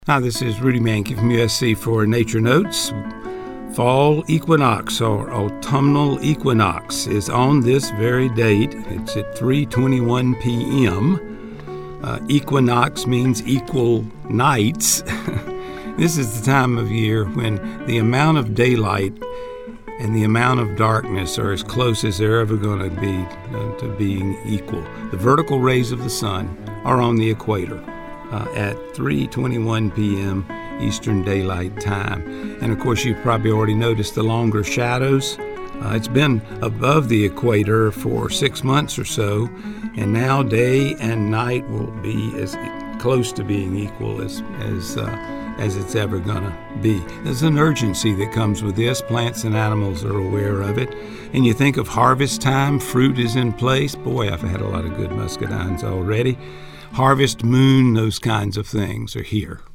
Hi, this is Rudy Mankey from USC for Nature Notes. Fall equinox or autumnal equinox is on this very date. It's at 3:21 p.m. Equinox means equal nights. This is the time of year when the amount of daylight and the amount of darkness are as close as they're ever going to be to being equal. The vertical rays of the sun are on the equator at 3:21 p.m. Eastern Daylight Time. And of course, you've probably already noticed the longer shadows. It's been above the equator for 6 months or so, and now day and night will be as close to being equal as it's ever going to be. There's an urgency that comes with this. Plants and animals are aware of it. And you think of harvest time, fruit is in place. Boy, I've had a lot of good muscadines already. Harvest moon, those kinds of things are here.